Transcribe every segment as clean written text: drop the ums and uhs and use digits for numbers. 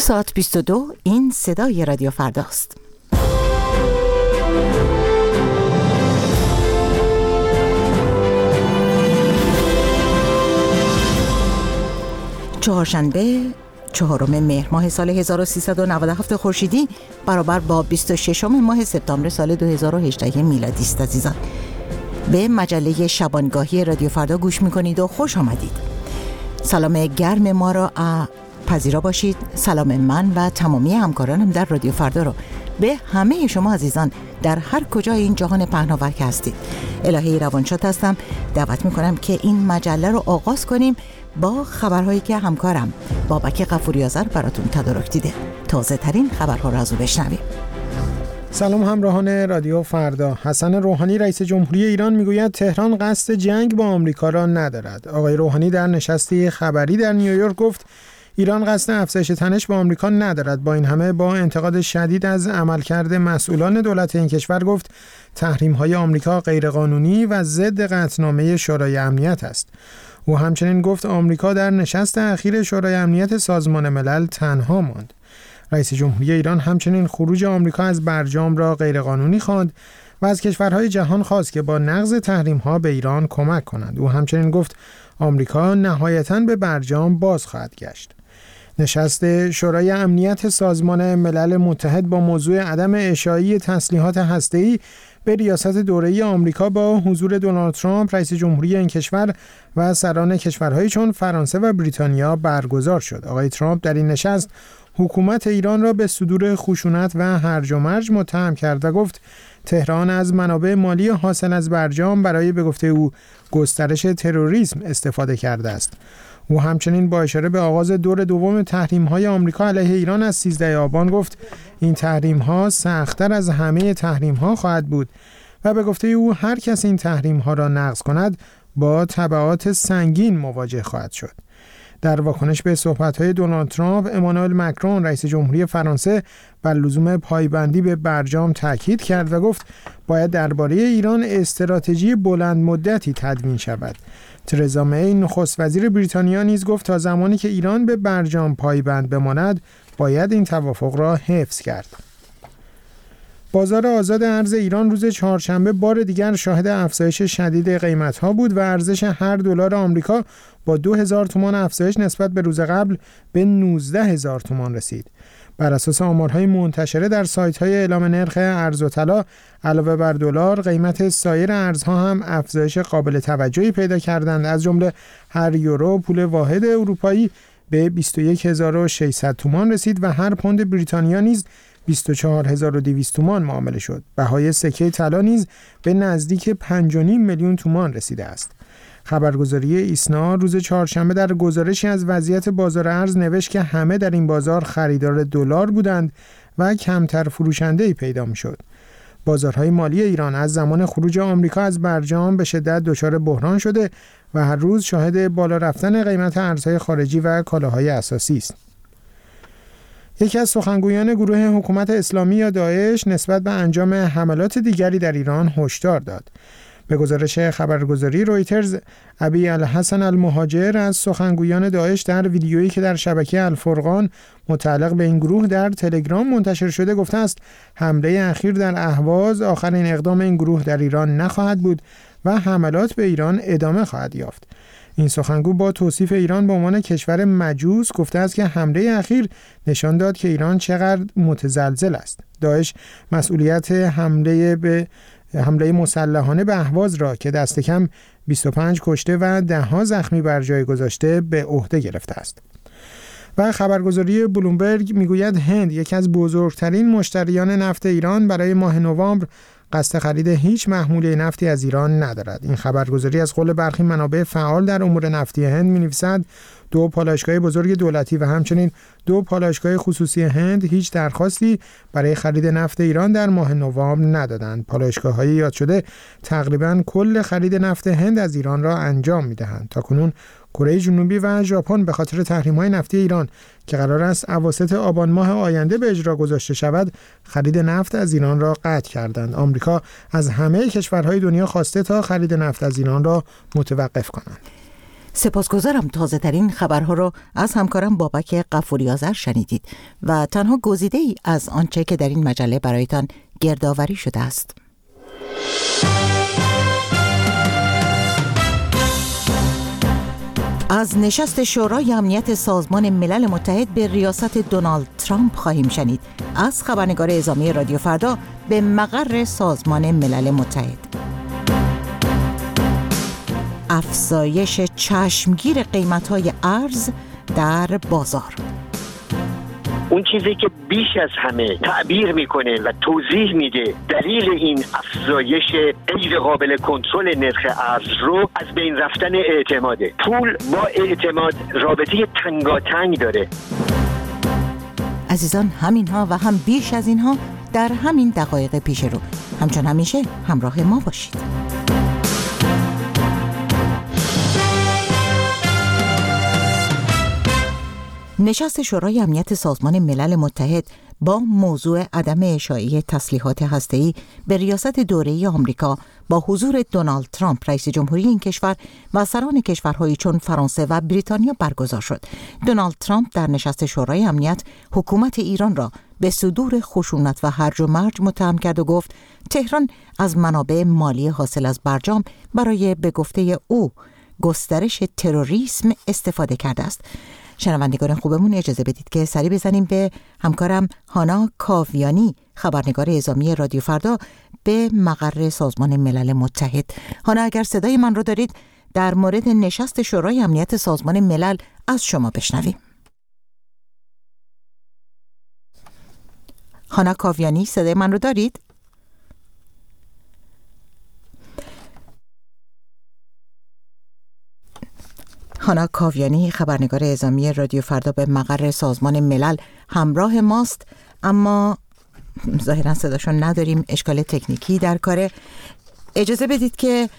ساعت 22 این صدای رادیو فرداست. چهارشنبه 4 مهر ماه سال 1397 خورشیدی برابر با 26 ماه سپتامبر سال 2018 میلادی است. عزیزان، به مجله شبانگاهی رادیو فردا گوش میکنید و خوش آمدید. سلام گرم ما را پذیرا باشید. سلام من و تمامی همکارانم در رادیو فردا رو به همه شما عزیزان در هر کجای این جهان پهناور که هستید. الهی روانشاد هستم. دعوت میکنم که این مجله رو آغاز کنیم با خبرهایی که همکارم بابک غفوری‌آذر براتون تدارک دیده. تازه ترین خبرها رو از او بشنویم. سلام همراهان رادیو فردا. حسن روحانی رئیس جمهوری ایران میگوید تهران قصد جنگ با آمریکا را ندارد. آقای روحانی در نشستی خبری در نیویورک گفت ایران قصد افزایش تنش با آمریکا ندارد. با این همه با انتقاد شدید از عملکرد مسئولان دولت این کشور گفت تحریم‌های آمریکا غیرقانونی و ضد قطعنامه شورای امنیت است. او همچنین گفت آمریکا در نشست اخیر شورای امنیت سازمان ملل تنها ماند. رئیس جمهوری ایران همچنین خروج آمریکا از برجام را غیرقانونی خواند و از کشورهای جهان خواست که با نقض تحریم‌ها به ایران کمک کنند. او همچنین گفت آمریکا نهایتاً به برجام باز خواهد گشت. نشست شورای امنیت سازمان ملل متحد با موضوع عدم اشاعه تسلیحات هسته‌ای به ریاست دوره‌ای آمریکا با حضور دونالد ترامپ رئیس جمهوری این کشور و سران کشورهایی چون فرانسه و بریتانیا برگزار شد. آقای ترامپ در این نشست حکومت ایران را به صدور خشونت و هرج و مرج متهم کرد و گفت تهران از منابع مالی حاصل از برجام برای به گفته او گسترش تروریسم استفاده کرده است. او همچنین با اشاره به آغاز دور دوم تحریم‌های آمریکا علیه ایران از 13 آبان گفت این تحریم‌ها سخت‌تر از همه تحریم‌ها خواهد بود و به گفته او هر کس این تحریم‌ها را نقض کند با تبعات سنگین مواجه خواهد شد. در واکنش به صحبت‌های دونالد ترامپ، امانوئل مکرون رئیس جمهوری فرانسه بر لزوم پایبندی به برجام تاکید کرد و گفت باید درباره ایران استراتژی بلند مدتی تدوین شود. ترزا می نخست وزیر بریتانیا نیز گفت تا زمانی که ایران به برجام پایبند بماند باید این توافق را حفظ کرد. بازار آزاد ارز ایران روز چهارشنبه بار دیگر شاهد افزایش شدید قیمت‌ها بود و ارزش هر دلار آمریکا با 2000 تومان افزایش نسبت به روز قبل به 19000 تومان رسید. بر اساس آمارهای منتشره در سایت‌های اعلام نرخ ارز و طلا، علاوه بر دلار، قیمت سایر ارزها هم افزایش قابل توجهی پیدا کردند. از جمله هر یورو پول واحد اروپایی به 21600 تومان رسید و هر پوند بریتانیا نیز 24200 تومان معامله شد. بهای سکه طلا نیز به نزدیک 5.5 میلیون تومان رسیده است. خبرگزاری ایسنا روز چهارشنبه در گزارشی از وضعیت بازار ارز نوشت که همه در این بازار خریدار دلار بودند و کمتر فروشنده‌ای پیدا می‌شد. بازارهای مالی ایران از زمان خروج آمریکا از برجام به شدت دچار بحران شده و هر روز شاهد بالا رفتن قیمت ارزهای خارجی و کالاهای اساسی است. یکی از سخنگویان گروه حکومت اسلامی یا داعش نسبت به انجام حملات دیگری در ایران هشدار داد. به گزارش خبرگزاری رویترز، ابی الحسن المهاجر از سخنگویان داعش در ویدیویی که در شبکه الفرقان متعلق به این گروه در تلگرام منتشر شده گفته است حمله اخیر در اهواز آخرین اقدام این گروه در ایران نخواهد بود و حملات به ایران ادامه خواهد یافت. این سخنگو با توصیف ایران به عنوان کشور مجوس گفته است که حمله اخیر نشان داد که ایران چقدر متزلزل است. داعش مسئولیت حمله مسلحانه به اهواز را که دست کم 25 کشته و 10 زخمی بر جای گذاشته به عهده گرفته است. و خبرگزاری بلومبرگ میگوید هند یکی از بزرگترین مشتریان نفت ایران برای ماه نوامبر قصد خرید هیچ محموله نفتی از ایران ندارد. این خبرگزاری از قول برخی منابع فعال در امور نفتی هند می‌نویسد 2 پالایشگاه بزرگ دولتی و همچنین 2 پالایشگاه خصوصی هند هیچ درخواستی برای خرید نفت ایران در ماه نوامبر ندادند. پالایشگاه‌های یاد شده تقریباً کل خرید نفت هند از ایران را انجام می‌دهند. تاکنون کره جنوبی و ژاپن به خاطر تحریم‌های نفتی ایران که قرار است اواسط آبان ماه آینده به اجرا گذاشته شود، خرید نفت از ایران را قطع کردند. آمریکا از همه کشورهای دنیا خواسته تا خرید نفت از ایران را متوقف کنند. سپاسگزارم. تازه ترین خبرها رو از همکارم بابک غفوری آذر شنیدید و تنها گزیده ای از آنچه که در این مجله برایتان گردآوری شده است. از نشست شورای امنیت سازمان ملل متحد به ریاست دونالد ترامپ خواهیم شنید. از خبرنگار اعزامی رادیو فردا به مقر سازمان ملل متحد. افزایش چشمگیر قیمت‌های ارز در بازار. اون چیزی که بیش از همه تعبیر میکنه و توضیح میده دلیل این افزایش غیر قابل کنترل نرخ ارز رو از بین رفتن اعتماده. پول با اعتماد رابطه تنگاتنگ داره. عزیزان، همینها و هم بیش از اینها در همین دقایق پیش رو. همچون همیشه همراه ما باشید. نشست شورای امنیت سازمان ملل متحد با موضوع عدم اشاعه تسلیحات هسته‌ای به ریاست دوره‌ای آمریکا با حضور دونالد ترامپ رئیس جمهوری این کشور و سران کشورهایی چون فرانسه و بریتانیا برگزار شد. دونالد ترامپ در نشست شورای امنیت حکومت ایران را به صدور خشونت و هرج و مرج متهم کرد و گفت تهران از منابع مالی حاصل از برجام برای به گفته او گسترش تروریسم استفاده کرده است. شنوندگان خوبمون، اجازه بدید که سری بزنیم به همکارم هانا کاویانی، خبرنگار اعزامی رادیو فردا، به مقر سازمان ملل متحد. هانا، اگر صدای من رو دارید، در مورد نشست شورای امنیت سازمان ملل از شما بشنویم. هانا کاویانی، صدای من رو دارید؟ هانا کاویانی، خبرنگار اعزامی رادیو فردا، به مقر سازمان ملل همراه ماست، اما ظاهرا صداشون نداریم، اشکال تکنیکی در کاره. اجازه بدید که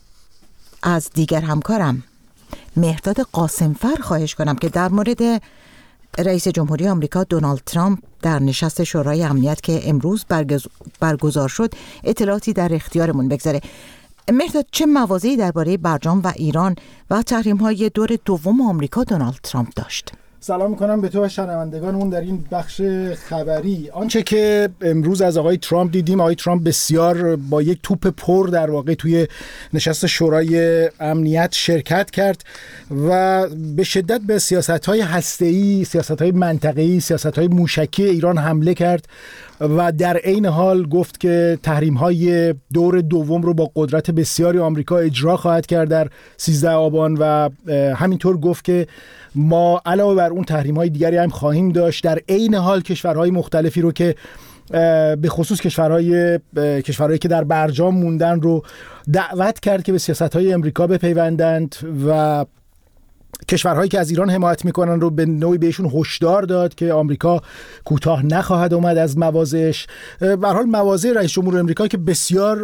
از دیگر همکارم مهرداد قاسمفر خواهش کنم که در مورد رئیس جمهوری آمریکا دونالد ترامپ در نشست شورای امنیت که امروز برگزار شد اطلاعاتی در اختیارمون بگذاره. مهرداد، چه مواضعی درباره برجام و ایران و تحریم‌های دور دوم آمریکا دونالد ترامپ داشت؟ سلام میکنم به تو و شنوندگانمون در این بخش خبری. آنچه که امروز از آقای ترامپ دیدیم، آقای ترامپ بسیار با یک توپ پر در واقع توی نشست شورای امنیت شرکت کرد و به شدت به سیاست‌های هسته‌ای، سیاست‌های منطقه‌ای، سیاست‌های موشکی ایران حمله کرد و در عین حال گفت که تحریم‌های دور دوم رو با قدرت بسیاری آمریکا اجرا خواهد کرد در 13 آبان و همینطور گفت که ما علاوه بر اون تحریم‌های دیگری هم خواهیم داشت. در عین حال کشورهای مختلفی رو که به خصوص کشورهایی که در برجام موندن رو دعوت کرد که به سیاست‌های آمریکا بپیوندند و کشورهایی که از ایران حمایت میکنن رو به نوعی بهشون هشدار داد که آمریکا کوتاه نخواهد اومد از مواضعش. به هر حال مواضع رئیس جمهور آمریکا که بسیار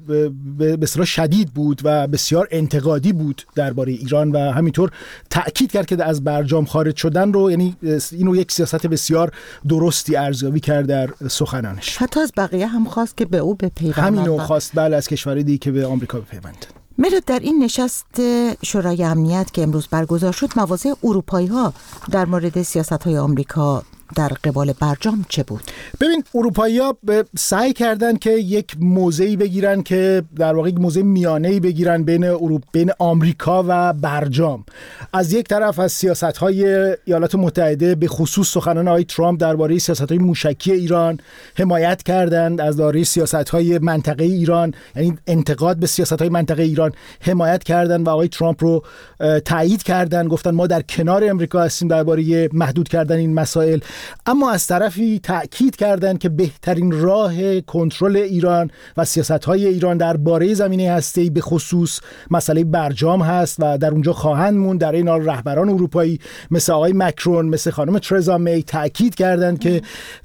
به اصطلاح شدید بود و بسیار انتقادی بود درباره ایران و همینطور تأکید کرد که از برجام خارج شدن رو، یعنی اینو یک سیاست بسیار درستی ارزیابی کرد در سخنانش. حتی از بقیه هم خواست که به او بپیوندند. همینو خواست، بله، از کشورهای دیگه که به آمریکا بپیوندند. مهرداد، در این نشست شورای امنیت که امروز برگزار شد، مواضع اروپایی‌ها در مورد سیاست‌های آمریکا در قبال برجام چه بود؟ ببین، اروپایی‌ها سعی کردن که یک موضعی بگیرن که در واقع یک موضع میانه‌ای بگیرن بین آمریکا و برجام. از یک طرف از سیاست‌های ایالات متحده به خصوص سخنان آقای ترامپ درباره سیاست‌های موشکی ایران حمایت کردند، از درباره سیاست‌های منطقه‌ای ایران، یعنی انتقاد به سیاست‌های منطقه ایران حمایت کردند و آقای ترامپ رو تایید کردند، گفتن ما در کنار آمریکا هستیم درباره محدود کردن این مسائل. اما از طرفی تأکید کردند که بهترین راه کنترل ایران و سیاست‌های ایران درباره زمینه هسته‌ای به خصوص مسئله برجام هست و در اونجا خواهند موند. در این حال رهبران اروپایی مثل آقای مکرون، مثل خانم ترزا می تأکید کردند که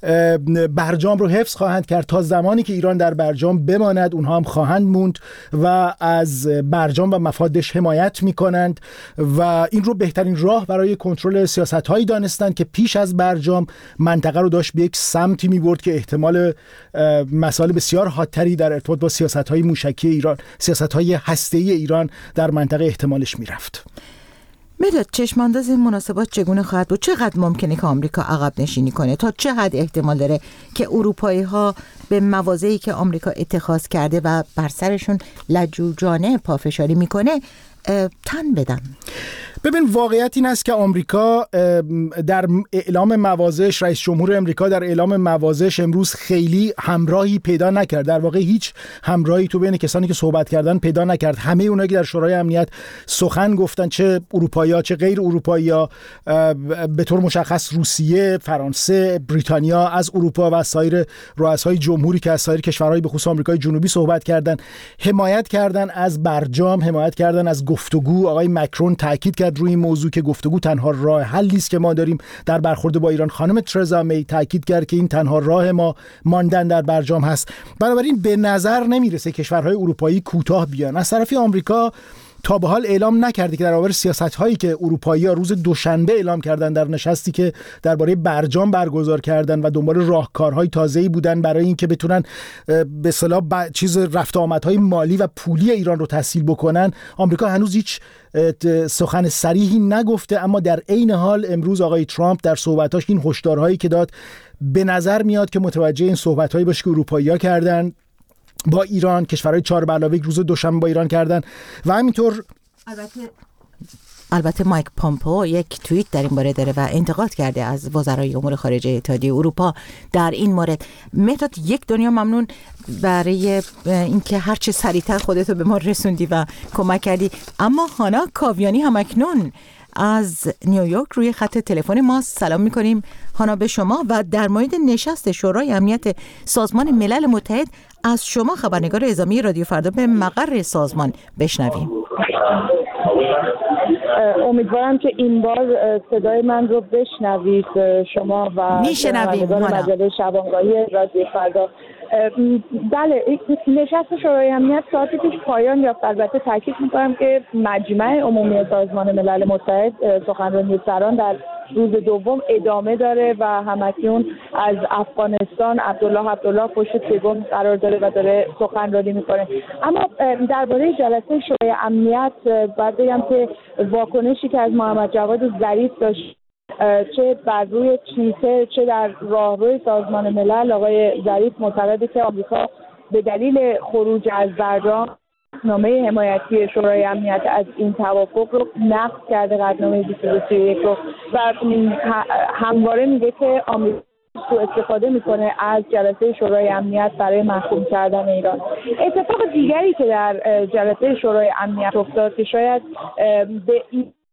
برجام رو حفظ خواهند کرد تا زمانی که ایران در برجام بماند، اونها هم خواهند موند و از برجام و مفادش حمایت می‌کنند و این رو بهترین راه برای کنترل سیاست‌هایی دانستند که پیش از برجام منطقه رو داشت به یک سمتی می‌برد که احتمال مسائل بسیار حادتری در ارتباط با سیاست‌های موشکی ایران، سیاست‌های هسته‌ای ایران در منطقه احتمالش می‌رفت. مداد چشمانداز این مناسبات چگونه خواهد بود؟ چقدر ممکنه که آمریکا عقب نشینی کنه؟ تا چه حد احتمال داره که اروپایی‌ها به مواضعی که آمریکا اتخاذ کرده و بر سرشون لجوجانه پافشاری میکنه تن بدن؟ ببین، واقعیت این است که آمریکا در اعلام مواضعش، رئیس جمهور آمریکا در اعلام مواضعش امروز خیلی همراهی پیدا نکرد. در واقع هیچ همراهی تو بین کسانی که صحبت کردن پیدا نکرد. همه اونایی که در شورای امنیت سخن گفتن، چه اروپایی‌ها چه غیر اروپایی‌ها، به طور مشخص روسیه، فرانسه، بریتانیا، از اروپا و سایر رؤسای جمهوری که از سایر کشورهای به خصوص آمریکای جنوبی صحبت کردن، حمایت کردن از برجام، حمایت کردن از گفتگو. آقای مکرون تاکید کرد روی این موضوع که گفتگو تنها راه حلی است که ما داریم در برخورد با ایران. خانم ترزا می تاکید کرد که این تنها راه ما ماندن در برجام هست. بنابراین به نظر نمیرسه کشورهای اروپایی کوتاه بیان. از طرفی آمریکا تا به حال اعلام نکرده که در برابر سیاست‌هایی که اروپایی‌ها روز دوشنبه اعلام کردن در نشستی که درباره برجام برگزار کردن و دنبال راهکارهای تازه‌ای بودن برای اینکه بتونن به اصطلاح چیز رفت آمدهای مالی و پولی ایران رو تسهیل بکنن، آمریکا هنوز هیچ سخن صریحی نگفته. اما در عین حال امروز آقای ترامپ در صحبتاش این هشدارهایی که داد به نظر میاد که متوجه این صحبت‌هایی باشه که اروپایی‌ها کردن با ایران، کشورهای 4+1 روز دوشنبه با ایران کردن. و همینطور البته مایک پامپو یک توییت در این باره داره و انتقاد کرده از وزرای امور خارجه اتحادیه اروپا در این مورد. مهداد، یک دنیا ممنون برای اینکه هر چه سریعتر خودتو به ما رسوندی و کمک کردی. اما هانا کاویانی هم اکنون از نیویورک روی خط تلفن ما. سلام میکنیم هانا به شما و در مورد نشست شورای امنیت سازمان ملل متحد از شما خبرنگار اعزامی رادیو فردا به مقر سازمان بشنویم. امیدوارم که این بار صدای من رو بشنوید شما و میشنویم مجله شبانگاهی رادیو فردا. بله، نشست شورای امنیت ساعتی پیش پایان یافت. البته تاکید می‌کنم که مجمع عمومی سازمان ملل متحد سخنرانی سران در روز دوم ادامه داره و همکنون از افغانستان عبدالله پشت تریبون قرار داره و داره سخنرانی میکنه. اما درباره جلسه شورای امنیت باید بگم که واکنشی که از محمد جواد ظریف داشت، چه بر روی توییتر چه در راهروی سازمان ملل، آقای ظریف معتقده که آمریکا به دلیل خروج از برجام قطعنامه حمایتی شورای امنیت از این توافق رو نقض کرده، قطعنامه 2231 رو، و همواره میگه که آمریکا سوء استفاده میکنه از جلسه شورای امنیت برای محکوم کردن ایران. اتفاق دیگری که در جلسه شورای امنیت افتاد که شاید به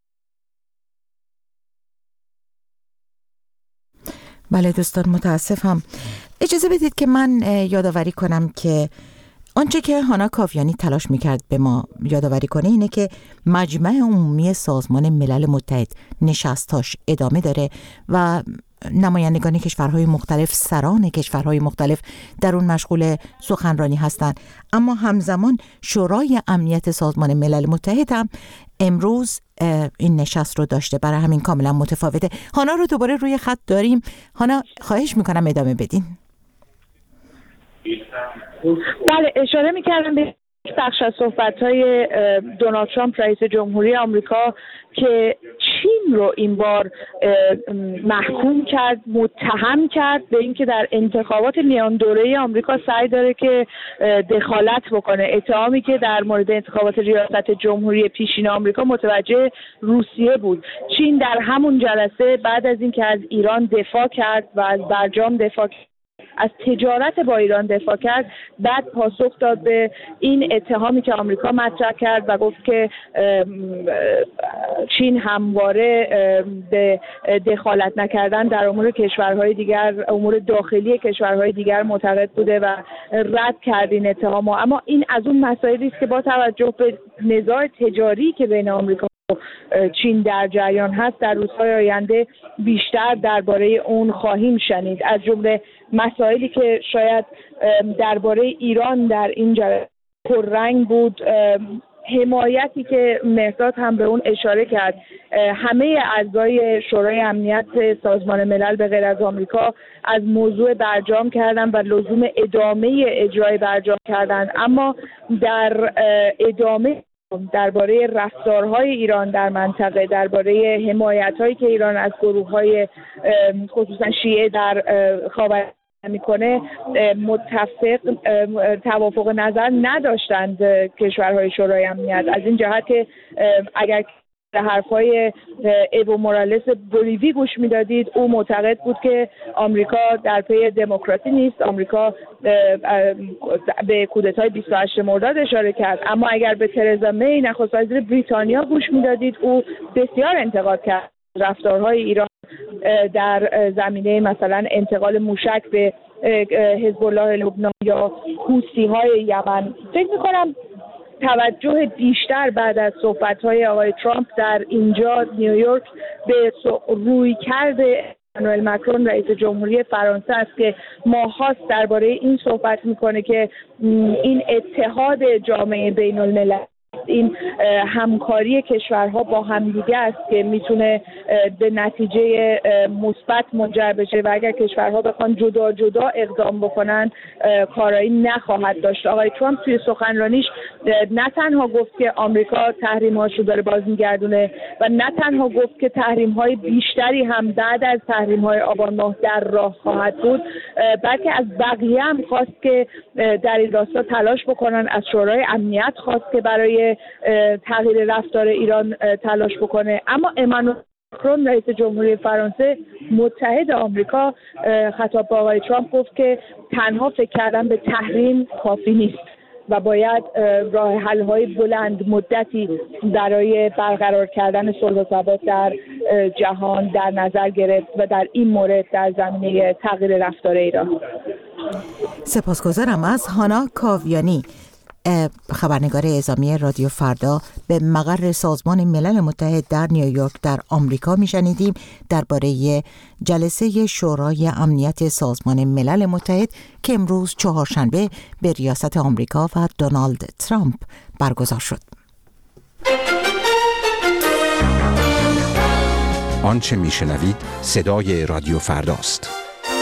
بله دوستان، متاسفم. اجازه بدید که من یادآوری کنم که آنچه که هانا کاویانی تلاش میکرد به ما یادآوری کنه اینه که مجمع عمومی سازمان ملل متحد نشستاش ادامه داره و نمایندگان کشورهای مختلف، سران کشورهای مختلف در اون مشغول سخنرانی هستند. اما همزمان شورای امنیت سازمان ملل متحد هم امروز این نشست رو داشته، برای همین کاملا متفاوته. هانا رو دوباره روی خط داریم. هانا، خواهش میکنم ادامه بدین. بله، اشاره میکردم به بخش از صحبت‌های دونالد ترامپ رئیس جمهوری آمریکا که چین رو این بار محکوم کرد، متهم کرد به اینکه در انتخابات میان دوره آمریکا سعی داره که دخالت بکنه. اتهامی که در مورد انتخابات ریاست جمهوری پیشین آمریکا متوجه روسیه بود. چین در همون جلسه بعد از اینکه از ایران دفاع کرد و از برجام دفاع کرد، از تجارت با ایران دفاع کرد، بعد پاسخ داد به این اتهامی که آمریکا مطرح کرد و گفت که چین همواره به دخالت نکردن در امور کشورهای دیگر، امور داخلی کشورهای دیگر معتقد بوده و رد کرد این اتهام. اما این از اون مسائلی است که با توجه به نزاع تجاری که بین آمریکا چین در جریان هست، در روزهای آینده بیشتر درباره اون خواهیم شنید. از جمله مسائلی که شاید درباره ایران در این جلسه پررنگ بود، حمایتی که مهداد هم به اون اشاره کرد، همه اعضای شورای امنیت سازمان ملل به غیر از آمریکا از موضوع برجام کردن و لزوم ادامه اجرای برجام کردن. اما در ادامه درباره رفتارهای ایران در منطقه، درباره حمایت‌هایی که ایران از گروه‌های خصوصا شیعه در خاورمیانه میکنه توافق نظر نداشتند کشورهای شورای امنیت. از این جهت که اگر به حرفای ایو مورالس بولیوی گوش میدادید، او معتقد بود که آمریکا در پی دموکراسی نیست. آمریکا به کودتای 28 مرداد اشاره کرد. اما اگر به ترزا می نخست وزیر بریتانیا گوش میدادید، او بسیار انتقاد کرد رفتارهای ایران در زمینه مثلا انتقال موشک به حزب الله لبنان یا حوثی‌های یمن. فکر می‌کنم توجه بیشتر بعد از صحبت‌های آقای ترامپ در اینجا نیویورک به رویکرد امانوئل مکرون رئیس جمهوری فرانسه است که ماهاست درباره این صحبت میکنه که این اتحاد جامعه بین الملل، این همکاری کشورها با همدیگه است که میتونه به نتیجه مثبت منجر بشه و اگر کشورها بخوان جدا جدا اقدام بکنن کارایی نخواهد داشت. آقای ترامپ توی سخنرانیش نه تنها گفت که آمریکا تحریم‌هاش رو داره باز می‌گردونه و نه تنها گفت که تحریم‌های بیشتری هم بعد از تحریم‌های آبان ماه در راه خواهد بود، بلکه از بقیه هم خواست که در این راستا تلاش بکنن. از شورای امنیت خواست که برای تغییر رفتار ایران تلاش بکنه. اما امانوئل مکرون رئیس جمهوری فرانسه متحد آمریکا خطاب به آقای ترامپ گفت که تنها فکر کردن به تحریم کافی نیست و باید راه حل‌های بلند مدتی برای برقرار کردن صلح و ثبات در جهان در نظر گرفت و در این مورد در زمینه تغییر رفتار ایران. سپاسگزارم. از هانا کاویانی، خبرنگار اعزامی رادیو فردا، به مقر سازمان ملل متحد در نیویورک در آمریکا میشنیدیم درباره جلسه شورای امنیت سازمان ملل متحد که امروز چهارشنبه به ریاست آمریکا و دونالد ترامپ برگزار شد. آنچه میشنوید صدای رادیو فرداست.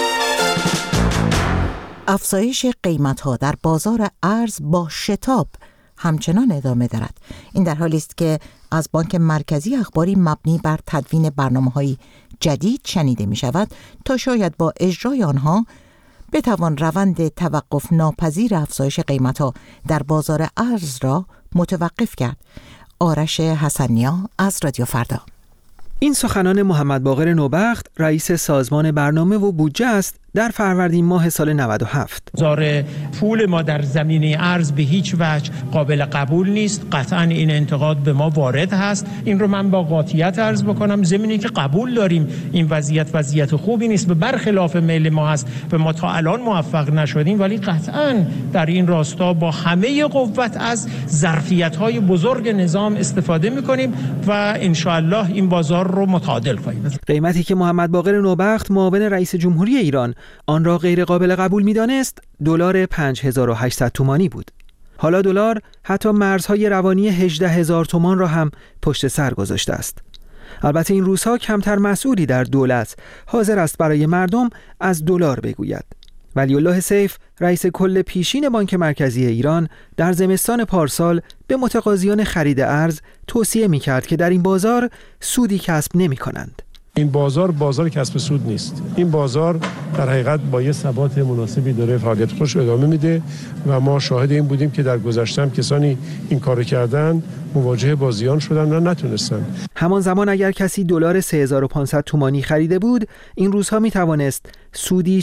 افزایش قیمت‌ها در بازار ارز با شتاب همچنان ادامه دارد. این در حالی است که از بانک مرکزی اخباری مبنی بر تدوین برنامه‌های جدید شنیده می‌شود تا شاید با اجرای آنها بتوان روند توقف ناپذیر افزایش قیمت‌ها در بازار ارز را متوقف کرد. آرش حسنیا از رادیو فردا. این سخنان محمد باقر نوبخت، رئیس سازمان برنامه و بودجه است در فروردین ماه سال 97. بازار پول ما در زمینه ارز به هیچ وجه قابل قبول نیست. قطعا این انتقاد به ما وارد هست. این رو من با قاطعیت عرض بکنم. زمینی که قبول داریم این وضعیت خوبی نیست، به برخلاف میل ما هست، به ما تا الان موفق نشدیم، ولی قطعا در این راستا با همه قوت از ظرفیت‌های بزرگ نظام استفاده می‌کنیم و ان شاء الله این بازار رو متعادل کنیم. قیمتی که محمد باقر نوبخت معاون رئیس جمهوری ایران آن را غیر قابل قبول می‌دانست، دلار 5800 تومانی بود. حالا دلار حتی مرزهای روانی 18000 تومان را هم پشت سر گذاشته است. البته این روزها کمتر مسئولی در دولت حاضر است برای مردم از دلار بگوید. ولی الله سیف، رئیس کل پیشین بانک مرکزی ایران، در زمستان پارسال به متقاضیان خرید ارز توصیه می‌کرد که در این بازار سودی کسب نمی‌کنند. این بازار کسب سود نیست. این بازار در حقیقت با یه ثبات مناسبی داره فعالیت خودش ادامه میده و ما شاهد این بودیم که در گذشته هم کسانی این کارو کردن مواجه با زیان شدن و نتونستن. همان زمان اگر کسی دلار 3500 تومانی خریده بود، این روزها میتوانست سودی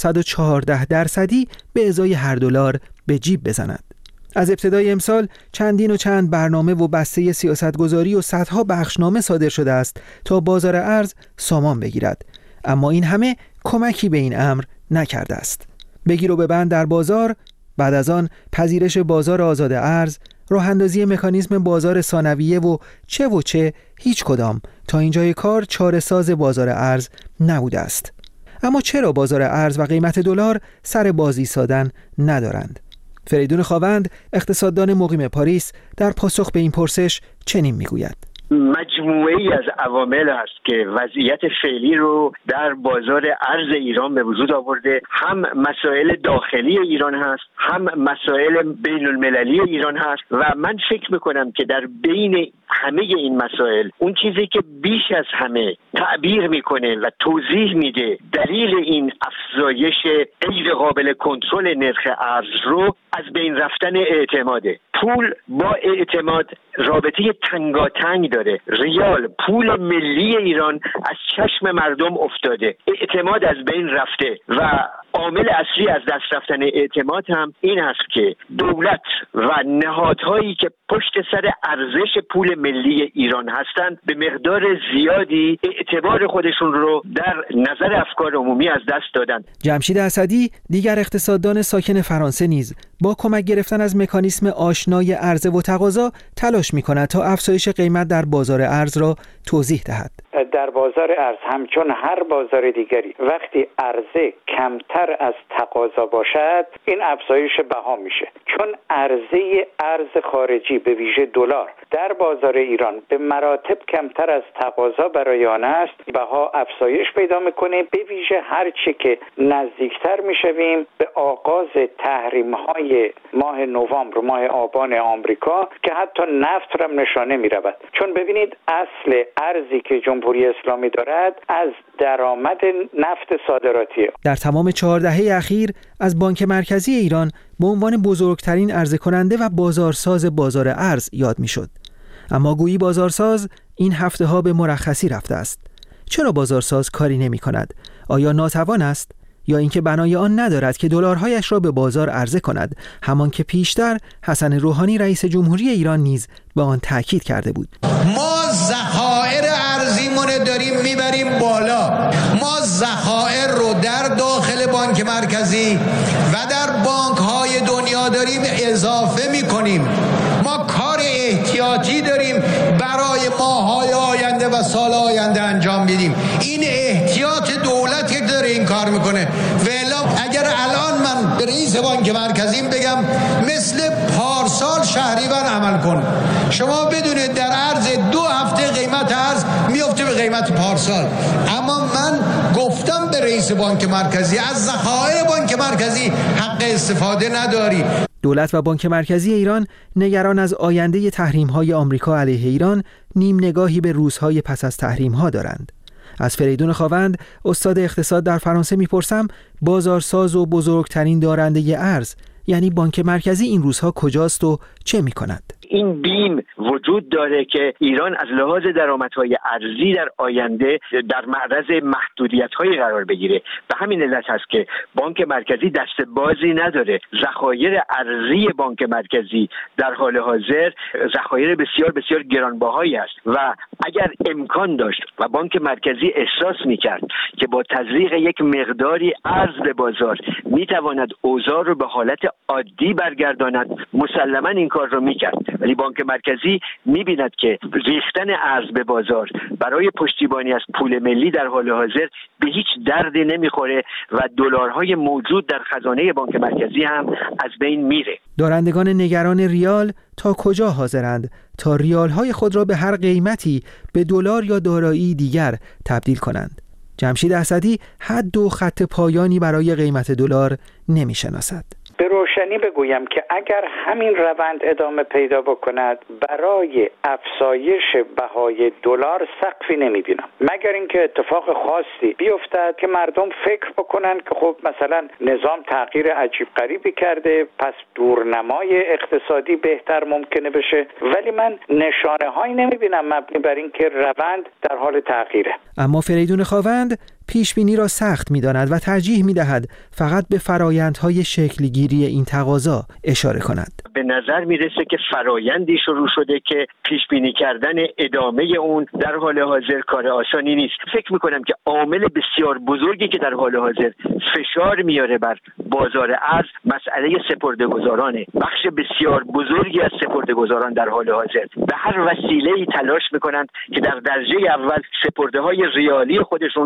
414% به ازای هر دلار به جیب بزند. از ابتدای امسال چند برنامه و بسته سیاستگذاری و صدها بخشنامه صادر شده است تا بازار ارز سامان بگیرد، اما این همه کمکی به این امر نکرده است. بگیر و ببند در بازار، بعد از آن پذیرش بازار آزاد ارز، راه اندازی مکانیزم بازار ثانویه و چه هیچ کدام تا اینجای کار چاره‌ساز بازار ارز نبوده است. اما چرا بازار ارز و قیمت دلار سر باز ایستادن ندارند؟ فریدون خاوند، اقتصاددان مقیم پاریس، در پاسخ به این پرسش چنین میگوید: مجموعه‌ای از عوامل است که وضعیت فعلی رو در بازار ارز ایران به وجود آورده. هم مسائل داخلی ایران هست، هم مسائل بین المللی ایران هست و من فکر میکنم که در بین همه این مسائل اون چیزی که بیش از همه تعبیر میکنه و توضیح میده دلیل این افزایش غیر قابل کنترل نرخ ارز رو از بین رفتن اعتماده. پول با اعتماد رابطه تنگاتنگ داره. ریال پول ملی ایران از چشم مردم افتاده، اعتماد از بین رفته و عامل اصلی از دست رفتن اعتماد هم این است که دولت و نهادهایی که پشت سر ارزش پول ملی ایران هستند به مقدار زیادی اعتبار خودشون رو در نظر افکار عمومی از دست دادن. جمشید اسدی دیگر اقتصاددان ساکن فرانسه نیز با کمک گرفتن از مکانیسم آشنای عرضه و تقاضا تلاش می‌کند تا افزایش قیمت در بازار ارز را توضیح دهد. در بازار ارز همچون هر بازار دیگری وقتی عرضه کمتر از تقاضا باشد این افزایش بها میشه، چون عرضه ارز خارجی به ویژه دلار در بازار ایران به مراتب کمتر از تقاضا برای آن است، بها افزایش پیدا میکنه. به ویژه هر چه که نزدیکتر میشویم به آغاز تحریم های ماه نوامبر، ماه آبان آمریکا که حتی نفت را نشانه میرود، چون ببینید اصل ارزی که جمهوری اسلامی دارد از درآمد نفت صادراتیه. در تمام 4 دهه اخیر از بانک مرکزی ایران به عنوان بزرگترین عرضه کننده و بازارساز بازار ارز یاد میشد. اما گویی بازارساز این هفته ها به مرخصی رفته است. چرا بازارساز کاری نمی کند؟ آیا ناتوان است؟ یا اینکه بنای آن ندارد که دلارهایش را به بازار عرضه کند، همان که پیشتر حسن روحانی رئیس جمهوری ایران نیز به آن تاکید کرده بود؟ ما ذخایر ارزیمون داریم میبریم بالا. ما ذخایر رو در داخل بانک مرکزی و در بانک‌های دنیا داریم اضافه میکنیم. ما کار احتیاطی داریم برای ماه‌های آینده و سال آینده انجام میدیم. این احتیاط دولت که داره این کار میکنه. والا اگر الان من به رئیس بانک مرکزی بگم مثل پارسال شهریور عمل کن، شما بدونید در عرض 2 هفته قیمت ارز میفته به قیمت پارسال. اما من گفتم به رئیس بانک مرکزی از ذخایر بانک مرکزی حق استفاده نداری. دولت و بانک مرکزی ایران نگران از آینده تحریم‌های آمریکا علیه ایران نیم نگاهی به روزهای پس از تحریم‌ها دارند. از فریدون خاوند استاد اقتصاد در فرانسه میپرسم بازارساز و بزرگترین دارنده ارز یعنی بانک مرکزی این روزها کجاست و چه میکند؟ این بیم وجود داره که ایران از لحاظ درآمدهای ارزی در آینده در معرض محدودیت‌های قرار بگیره. به همین علت هست که بانک مرکزی دست بازی نداره. ذخایر ارزی بانک مرکزی در حال حاضر ذخایر بسیار بسیار گرانبهایی است و اگر امکان داشت و بانک مرکزی احساس می‌کرد که با تزریق یک مقداری ارز به بازار می‌تواند اوضاع رو به حالت عادی برگرداند، مسلماً این کار رو می‌کرد. ولی بانک مرکزی می‌بیند که ریختن ارز به بازار برای پشتیبانی از پول ملی در حال حاضر به هیچ دردی نمیخوره و دلارهای موجود در خزانه بانک مرکزی هم از بین میره. دارندگان نگران ریال تا کجا حاضرند تا ریالهای خود را به هر قیمتی به دلار یا دارایی دیگر تبدیل کنند؟ جمشید اسدی حد و خط پایانی برای قیمت دلار نمیشناسد. به روشنی بگویم که اگر همین روند ادامه پیدا بکند برای افزایش بهای دلار سقفی نمیبینم، مگر اینکه اتفاق خاصی بیفتد که مردم فکر بکنن که خب مثلا نظام تغییر عجیب غریبی کرده پس دورنمای اقتصادی بهتر ممکنه بشه، ولی من نشانه هایی نمیبینم مبنی بر اینکه روند در حال تغییره. اما فریدون خاوند پیش بینی را سخت می‌داند و ترجیح می‌دهد فقط به فرایندهای شکل‌گیری این تقاضا اشاره کند. به نظر میرسه که فرایندی شروع شده که پیش بینی کردن ادامه اون در حال حاضر کار آسانی نیست. فکر می‌کنم که عامل بسیار بزرگی که در حال حاضر فشار میاره بر بازار ارز مسئله سپرده‌گذارانه. بخش بسیار بزرگی از سپرده‌گذاران در حال حاضر به هر وسیله‌ای تلاش می‌کنند که در درجه اول سپرده‌های ریالی خودشون رو به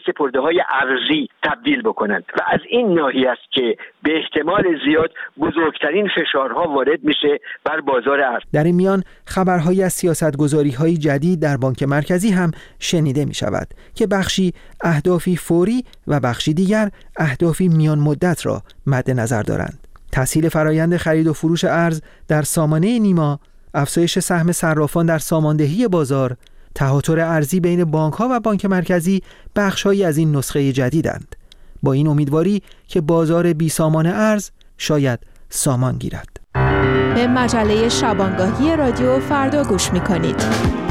سپرده‌های ارزی تبدیل بکنند و از این ناحیه است که به احتمال زیاد بزرگترین فشارها وارد میشه بر بازار ارز. در این میان خبرهایی از سیاستگذاری‌های جدید در بانک مرکزی هم شنیده می شود که بخشی اهدافی فوری و بخشی دیگر اهدافی میان مدت را مد نظر دارند. تسهیل فرایند خرید و فروش ارز در سامانه نیما، افزایش سهم صرافان در ساماندهی بازار، تهاتر ارزی بین بانک‌ها و بانک مرکزی بخش‌هایی از این نسخه جدیدند. با این امیدواری که بازار بی سامان ارز شاید سامان گیرد. به مجله شبانگاهی رادیو فردا گوش می‌کنید.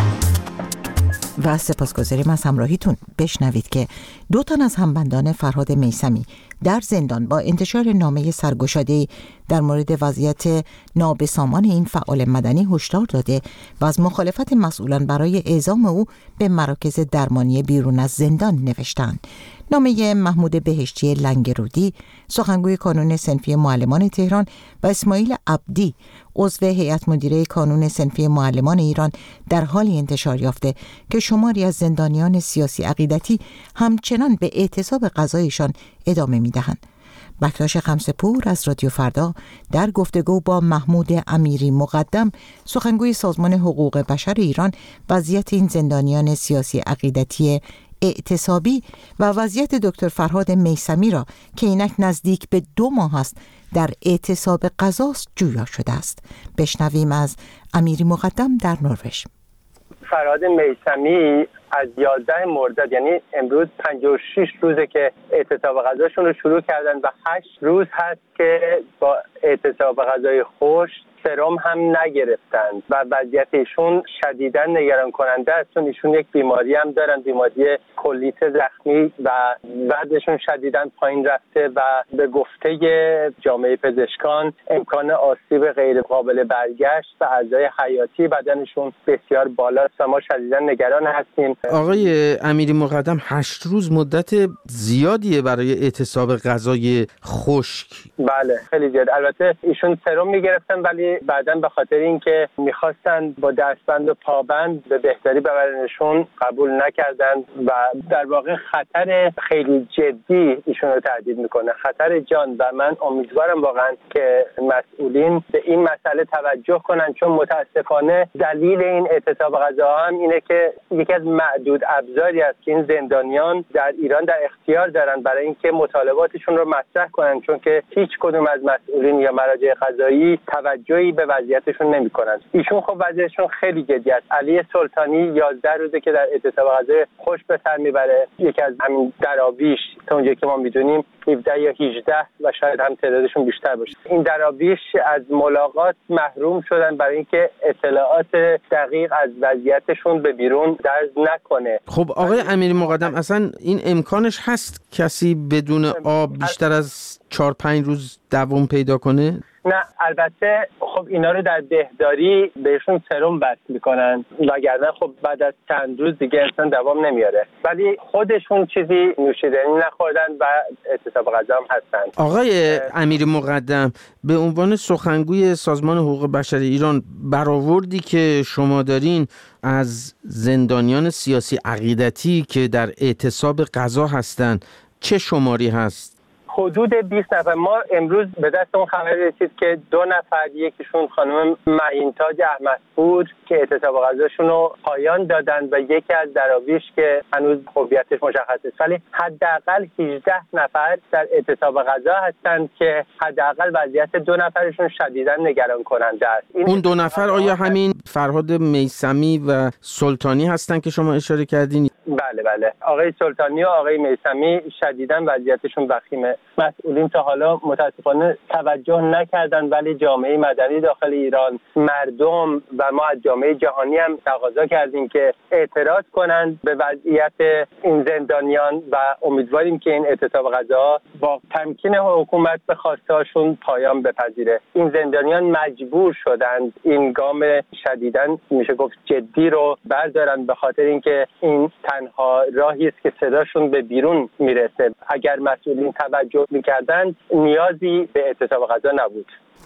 و سپاسگزاریم از همراهیتون. بشنوید که 2 تن از همبندان فرهاد میثمی در زندان با انتشار نامه سرگشاده‌ای در مورد وضعیت نابسامان این فعال مدنی هشدار داده و از مخالفت مسئولان برای اعزام او به مراکز درمانی بیرون از زندان نوشتند. نامه محمود بهشتی لنگرودی، سخنگوی کانون صنفی معلمان تهران، و اسماعیل عبدی، عضو هیئت مدیره کانون صنفی معلمان ایران، در حالی انتشار یافته که شماری از زندانیان سیاسی عقیدتی همچنان به اعتصاب قضایشان ادامه می‌دهند. بکتاش خمسه‌پور از رادیو فردا در گفتگو با محمود امیری مقدم، سخنگوی سازمان حقوق بشر ایران، وضعیت این زندانیان سیاسی عقیدتی اعتصابی و وضعیت دکتر فرهاد میثمی را که اینک نزدیک به 2 ماه است در اعتصاب قضاست جویا شده است. بشنویم از امیری مقدم در نروژ. فرهاد میثمی از 11 مرداد، یعنی امروز 56 روزه که اعتصاب قضاشون رو شروع کردن و 8 روز هست که با اعتصاب قضای خشک سرم هم نگرفتند و وضعیت ایشون شدیداً نگران کننده است، چون ایشون یک بیماری هم دارن، بیماری کلیت زخمی و وزنشون شدیداً پایین رفته و به گفته جامعه پزشکان امکان آسیب غیر قابل برگشت و اعضای حیاتی بدنشون بسیار بالاست و ما شدیداً نگران هستیم. آقای امیری مقدم، 8 روز مدت زیادیه برای اعتصاب غذای خشک. بله خیلی زیاد. البته ایشون سرم میگرفتن ولی بعداً به خاطر اینکه میخواستن با دستبند و پابند به بهتری ببرنشون قبول نکردن و در واقع خطر خیلی جدی ایشون رو تهدید میکنه، خطر جان، و من امیدوارم واقعا که مسئولین به این مسئله توجه کنن، چون متاسفانه دلیل این اعتصاب غذاها هم اینه که یکی از معدود ابزاری است که این زندانیان در ایران در اختیار دارن برای اینکه مطالباتشون رو مطرح کنن، چون که هیچ کدوم از مسئولین یا مراجع قضایی توجهی به وضعیتشون نمی‌کنن. ایشون خب وضعیتشون خیلی جدی است. علی سلطانی 11 روزه که در اعتصاب غذای خشک به سر میبره. یکی از همین دراویش تا اونجایی که ما میدونیم 17 یا 18 و شاید هم تعدادشون بیشتر باشه. این دراویش از ملاقات محروم شدن برای اینکه اطلاعات دقیق از وضعیتشون به بیرون درز نکنه. خب آقای امیری مقدم، اصلا این امکانش هست کسی بدون آب بیشتر از 4-5 روز دوام پیدا کنه؟ نه، البته خب اینا رو در دهداری بهشون سرم وصل میکنن وگرنه خب بعد از چند روز دیگه انسان دوام نمیاره، ولی خودشون چیزی نوشیدنی نخوردن و اعتصاب غذا هم هستن. آقای امیری مقدم، به عنوان سخنگوی سازمان حقوق بشر ایران، برآوردی که شما دارین از زندانیان سیاسی عقیدتی که در اعتصاب غذا هستن چه شماری هست؟ حدود 20 نفر. ما امروز به دست اون خبر رسید که 2 نفر، یکیشون خانم معین‌تاج احمدپور که اعتصاب غذاشون رو پایان دادن و یکی از دراویش که هنوز هویتش مشخص است، ولی حداقل 18 نفر در اعتصاب غذا هستند که حداقل وضعیت 2 نفرشون شدیداً نگران کننده است. اون 2 نفر آیا همین فرهاد میثمی و سلطانی هستن که شما اشاره کردین؟ بله، آقای سلطانی و آقای میثمی شدیداً وضعیتشون وخیمه. مسئولین تا حالا متاسفانه توجه نکردن، ولی جامعه مدنی داخل ایران، مردم و ما از جامعه جهانی هم تقاضا کردیم که اعتراض کنند به وضعیت این زندانیان و امیدواریم که این اعتصاب غذا با تمکین حکومت به خواستهاشون پایان بپذیره. این زندانیان مجبور شدند این گام شدیداً میشه گفت جدی رو بردارن، به خاطر اینکه این تنها راهی است که صداشون به بیرون میرسه. اگر مسئولین توجه میکردن نیازی به اعتصاب غذا نبود.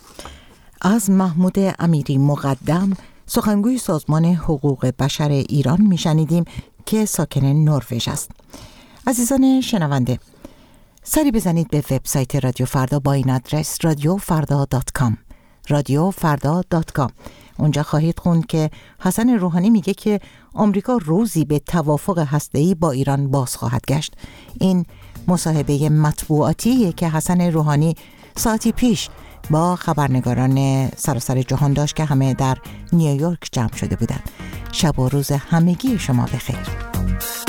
از محمود امیری مقدم، سخنگوی سازمان حقوق بشر ایران، میشنیدیم که ساکن نروژ است. عزیزان شنونده، سری بزنید به وبسایت رادیو فردا با این آدرس radiofarda.com radiofarda.com. اونجا خواهید خوند که حسن روحانی میگه که آمریکا روزی به توافق هسته‌ای با ایران باز خواهد گشت. این مصاحبه مطبوعاتیه که حسن روحانی ساعتی پیش با خبرنگاران سراسر جهان داشت که همه در نیویورک جمع شده بودند. شب و روز همگی شما بخیر.